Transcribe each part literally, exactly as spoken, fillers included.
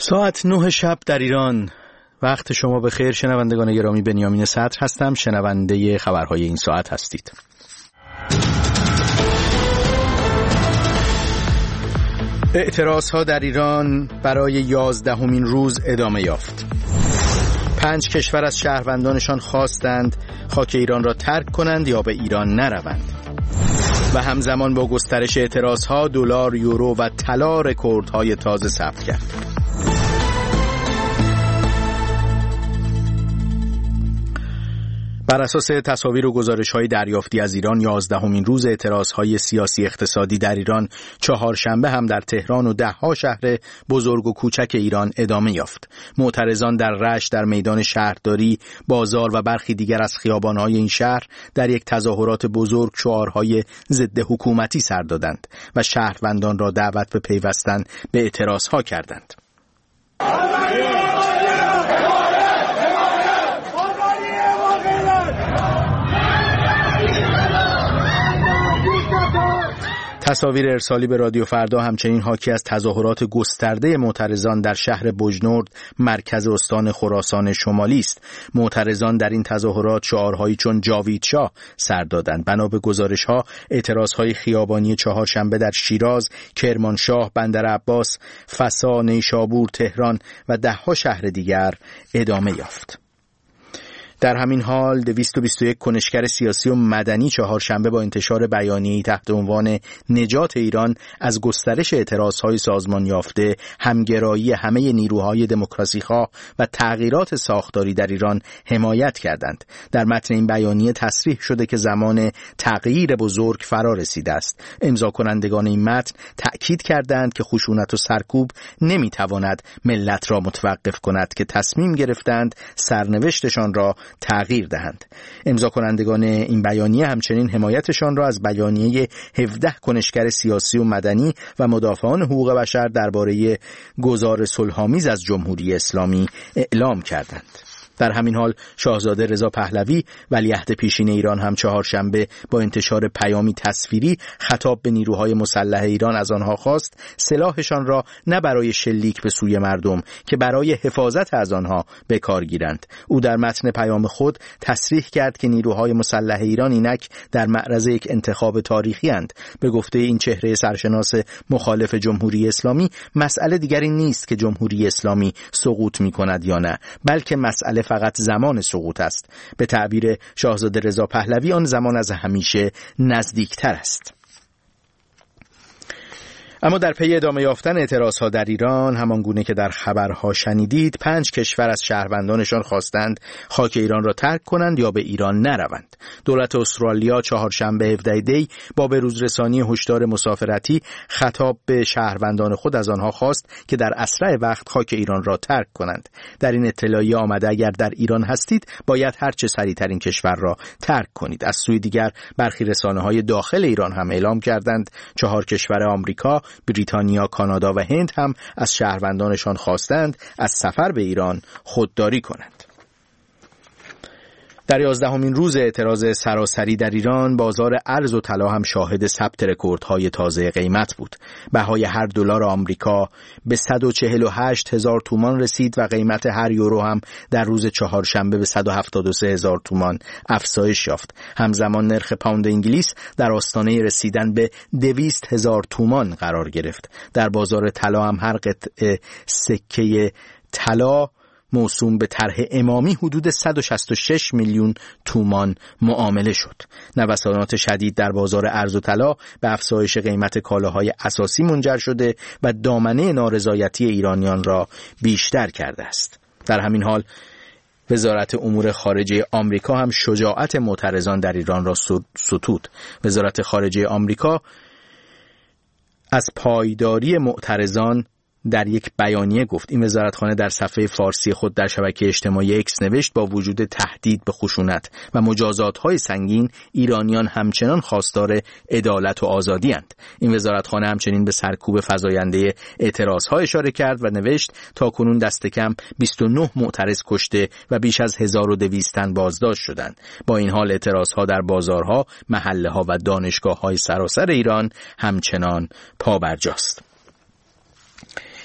ساعت نه شب در ایران. وقت شما بخیر شنوندگان گرامی. بنیامین صدر هستم، شنونده خبرهای این ساعت هستید. اعتراضها در ایران برای یازدهمین روز ادامه یافت. پنج کشور از شهروندانشان خواستند خاک ایران را ترک کنند یا به ایران نروند. و همزمان با گسترش اعتراضها دلار، یورو و طلا رکوردهای تازه ثبت کرد. بر اساس تصاویر و گزارش‌های دریافتی از ایران، یازدهمین روز اعتراض‌های سیاسی اقتصادی در ایران چهارشنبه هم در تهران و ده‌ها شهر بزرگ و کوچک ایران ادامه یافت. معترضان در رشت، در میدان شهرداری، بازار و برخی دیگر از خیابان‌های این شهر در یک تظاهرات بزرگ شعارهای ضد حکومتی سر دادند و شهروندان را دعوت به پیوستن به اعتراض‌ها کردند. تصاویر ارسالی به رادیو فردا همچنین حاکی از تظاهرات گسترده معترضان در شهر بوجنورد، مرکز استان خراسان شمالی است. معترضان در این تظاهرات شعارهایی چون جاوید شاه سر دادند. بنا به گزارش‌ها، اعتراضهای خیابانی چهارشنبه در شیراز، کرمانشاه، بندرعباس، فسا، نیشابور، تهران و ده‌ها شهر دیگر ادامه یافت. در همین حال دویست و بیست و یک کنشگر سیاسی و مدنی چهارشنبه با انتشار بیانیه‌ای تحت عنوان نجات ایران از گسترش اعتراضهای سازمان یافته، همگرایی همه نیروهای دموکراسی‌خواه و تغییرات ساختاری در ایران حمایت کردند. در متن این بیانیه تصریح شده که زمان تغییر بزرگ فرا رسیده است. امضا کنندگان این متن تأکید کردند که خشونت و سرکوب نمی‌تواند ملت را متوقف کند که تصمیم گرفتند سرنوشتشان را تغییر دهند. امضا کنندگان این بیانیه همچنین حمایتشان را از بیانیه هفده کنشگر سیاسی و مدنی و مدافعان حقوق بشر درباره گذار صلح‌آمیز از جمهوری اسلامی اعلام کردند. در همین حال شاهزاده رضا پهلوی ولیعهد پیشین ایران هم چهارشنبه با انتشار پیامی تصویری خطاب به نیروهای مسلح ایران از آنها خواست سلاحشان را نه برای شلیک به سوی مردم که برای حفاظت از آنها به کار گیرند. او در متن پیام خود تصریح کرد که نیروهای مسلح ایران اینک در معرض یک انتخاب تاریخی اند. به گفته این چهره سرشناس مخالف جمهوری اسلامی، مسئله دیگری نیست که جمهوری اسلامی سقوط می‌کند یا نه، بلکه مسئله فقط زمان سقوط است. به تعبیر شاهزاده رضا پهلوی آن زمان از همیشه نزدیکتر است. اما در پی ادامه یافتن اعتراضها در ایران، همان گونه که در خبرها شنیدید، پنج کشور از شهروندانشان خواستند خاک ایران را ترک کنند یا به ایران نروند. دولت استرالیا چهارشنبه هفدهم دی با بروزرسانی هشدار مسافرتی خطاب به شهروندان خود از آنها خواست که در اسرع وقت خاک ایران را ترک کنند. در این اطلاعیه آمده اگر در ایران هستید باید هر چه سریعتر این کشور را ترک کنید. از سوی دیگر برخی رسانه‌های داخل ایران هم اعلام کردند چهار کشور آمریکا، بریتانیا، کانادا و هند هم از شهروندانشان خواستند از سفر به ایران خودداری کنند. در یازدهمین روز اعتراض سراسری در ایران، بازار ارز و طلا هم شاهد ثبت رکوردهای تازه قیمت بود. بهای هر دلار آمریکا به صد و چهل و هشت هزار تومان رسید و قیمت هر یورو هم در روز چهارشنبه به صد و هفتاد و سه هزار تومان افزایش یافت. همزمان نرخ پوند انگلیس در آستانه رسیدن به دویست هزار تومان قرار گرفت. در بازار طلا هم هر قطعه سکه طلا موسوم به طرح امامی حدود صد و شصت و شش میلیون تومان معامله شد. نوسانات شدید در بازار ارز و طلا به افزایش قیمت کالاهای اساسی منجر شده و دامنه نارضایتی ایرانیان را بیشتر کرده است. در همین حال وزارت امور خارجه آمریکا هم شجاعت معترضان در ایران را ستود. وزارت خارجه آمریکا از پایداری معترضان در یک بیانیه گفت. این وزارتخانه در صفحه فارسی خود در شبکه اجتماعی اکس نوشت با وجود تهدید به خشونت و مجازات‌های سنگین، ایرانیان همچنان خواستار عدالت و آزادی اند. این وزارتخانه همچنین به سرکوب فزاینده اعتراض‌ها اشاره کرد و نوشت تاکنون دست کم بیست و نه معترض کشته و بیش از هزار و دویست تن بازداشت شدند. با این حال اعتراض‌ها در بازارها، محله‌ها و دانشگاه‌های سراسر ایران همچنان پابرجاست.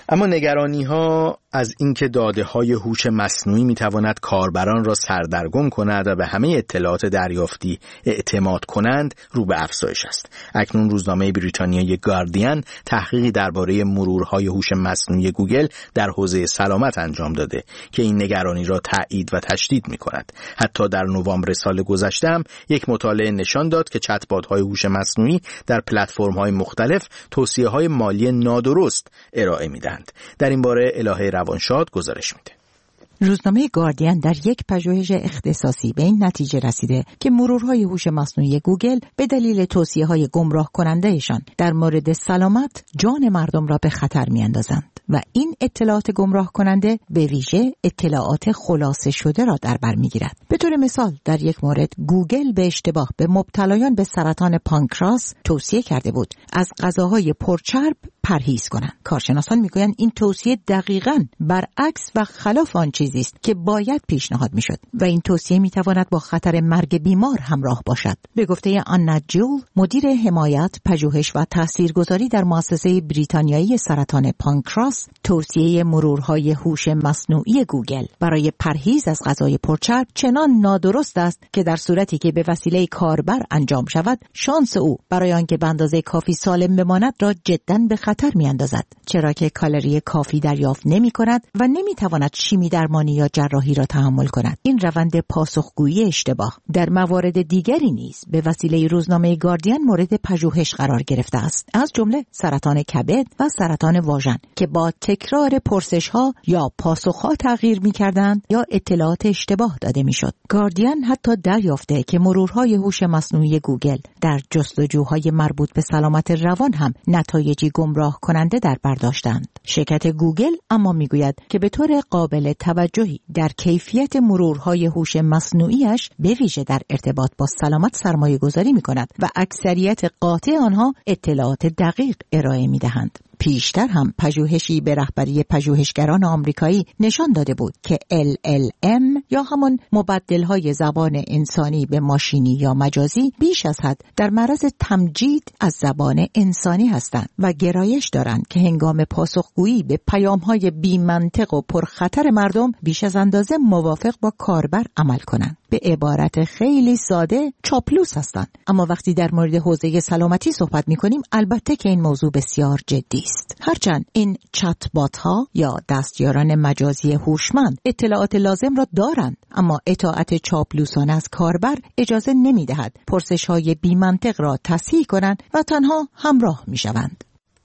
اما نگرانی ها از اینکه داده های هوش مصنوعی می تواند کاربران را سردرگم کند و به همه اطلاعات دریافتی اعتماد کنند رو به افزایش است. اکنون روزنامه بریتانیایی گاردین تحقیقی درباره مرورهای هوش مصنوعی گوگل در حوزه سلامت انجام داده که این نگرانی را تایید و تشدید می کند. حتی در نوامبر سال گذشته هم یک مطالعه نشان داد که چت‌بات‌های هوش مصنوعی در پلتفرم‌های مختلف توصیه‌های مالی نادرست ارائه می‌دهند. در این باره الهه روانشاد گزارش میده. روزنامه گاردین در یک پژوهش اختصاصی به این نتیجه رسیده که مرورهای هوش مصنوعی گوگل به دلیل توصیه‌های گمراه کننده‌شان در مورد سلامت جان مردم را به خطر می‌اندازند و این اطلاعات گمراه کننده به ویژه اطلاعات خلاصه شده را در بر می‌گیرد. به طور مثال در یک مورد گوگل به اشتباه به مبتلایان به سرطان پانکراس توصیه کرده بود از غذاهای پرچرب پرهیز کنند. کارشناسان میگویند این توصیه دقیقاً برعکس و خلاف آن چیزی است که باید پیشنهاد میشد و این توصیه میتواند با خطر مرگ بیمار همراه باشد. به گفته آنا جول، مدیر حمایت، پژوهش و تاثیرگذاری در مؤسسه بریتانیایی سرطان پانکراس، توصیه مرورهای هوش مصنوعی گوگل برای پرهیز از غذای پرچرب چنان نادرست است که در صورتی که به وسیله کاربر انجام شود، شانس او برای آنکه به اندازه کافی سالم بماند را جداً به خطر میاندازد، چرا که کالری کافی دریافت نمی کند و نمی تواند شیمی درمانی یا جراحی را تحمل کند. این روند پاسخگویی اشتباه در موارد دیگری نیز به وسیله روزنامه گاردین مورد پژوهش قرار گرفته است، از جمله سرطان کبد و سرطان واژن که با تکرار پرسش‌ها یا پاسخ‌ها تغییر می‌کردند یا اطلاعات اشتباه داده می‌شد. گاردین حتی دریافته که مرورهای هوش مصنوعی گوگل در جستجوهای مربوط به سلامت روان هم نتایجی گمراه کننده در بر داشتند. شرکت گوگل اما میگوید که به طور قابل توجهی در کیفیت مرورهای هوش مصنوعیش به ویژه در ارتباط با سلامت سرمایه گذاری می کند و اکثریت قاطع آنها اطلاعات دقیق ارائه می دهند. پیشتر هم پژوهشی به رهبری پژوهشگران آمریکایی نشان داده بود که ال ال ام یا همان مبدل‌های زبان انسانی به ماشینی یا مجازی بیش از حد در معرض تمجید از زبان انسانی هستند و گرایش دارند که هنگام پاسخگویی به پیام‌های بی‌منطق و پرخطر مردم بیش از اندازه موافق با کاربر عمل کنند. به عبارت خیلی ساده چاپلوس هستند. اما وقتی در مورد حوزه سلامتی صحبت می‌کنیم البته که این موضوع بسیار جدی است. هرچند این چت بات ها یا دستیاران مجازی هوشمند اطلاعات لازم را دارند، اما اطاعت چاپلوسانه از کاربر اجازه نمی‌دهد پرسش‌های بی‌منطق را تصحیح کنند و تنها همراه می‌شوند.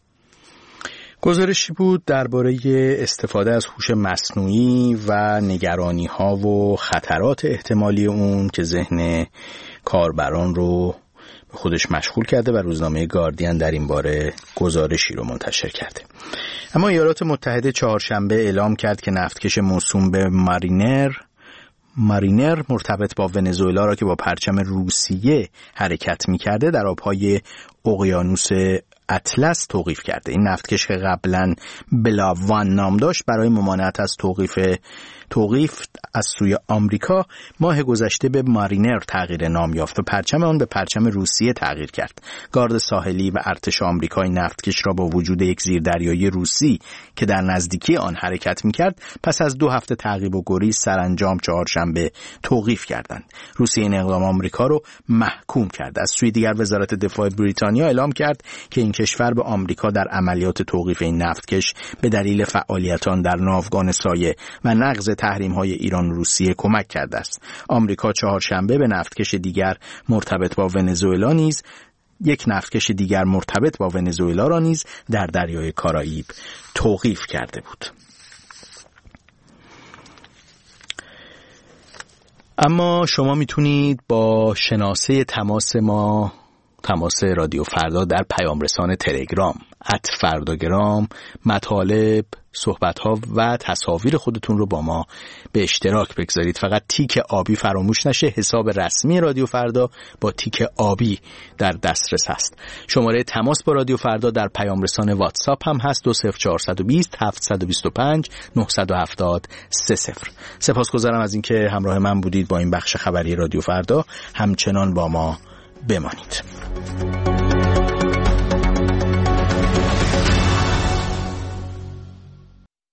گزارشی بود درباره استفاده از هوش مصنوعی و نگرانی‌ها و خطرات احتمالی اون که ذهن کاربران رو به خودش مشغول کرده و روزنامه گاردین در این باره گزارشی رو منتشر کرده. اما ایالات متحده چهارشنبه اعلام کرد که نفتکش موسوم به مارینر مارینر مرتبط با ونزوئلا را که با پرچم روسیه حرکت می‌کرده در آب‌های اقیانوس اطلس توقیف کرده. این نفتکش که قبلا بلاوان نام داشت برای ممانعت از توقیف توقیف از سوی آمریکا ماه گذشته به مارینر تغییر نام یافت و پرچم آن به پرچم روسیه تغییر کرد. گارد ساحلی و ارتش آمریکا این نفتکش را با وجود یک زیردریایی روسی که در نزدیکی آن حرکت می‌کرد پس از دو هفته تعقیب و گریز سرانجام چهارشنبه توقیف کردند. روسیه این اقدام آمریکا رو محکوم کرد. از سوی دیگر وزارت دفاع بریتانیا اعلام کرد که این کشور به آمریکا در عملیات توقیف این نفتکش به دلیل فعالیت آن در ناوگان سایه و نقض تحریم‌های ایران و روسیه کمک کرده است. آمریکا چهارشنبه به نفتکش دیگر مرتبط با ونزوئلا نیز یک نفتکش دیگر مرتبط با ونزوئلا را نیز در دریای کارائیب توقیف کرده بود. اما شما میتونید با شناسه تماس ما، تماس رادیو فردا در پیام رسان تلگرام ات فرداگرام مطالب، صحبت‌ها و تصاویر خودتون رو با ما به اشتراک بگذارید. فقط تیک آبی فراموش نشه. حساب رسمی رادیو فردا با تیک آبی در دسترس هست. شماره تماس با رادیو فردا در پیام رسان واتساپ هم هست دو صفر چهار دو صفر هفت دو پنج نه هفت صفر سه صفر. سپاسگزارم از اینکه همراه من بودید با این بخش خبری رادیو فردا. همچنان با ما بمانید.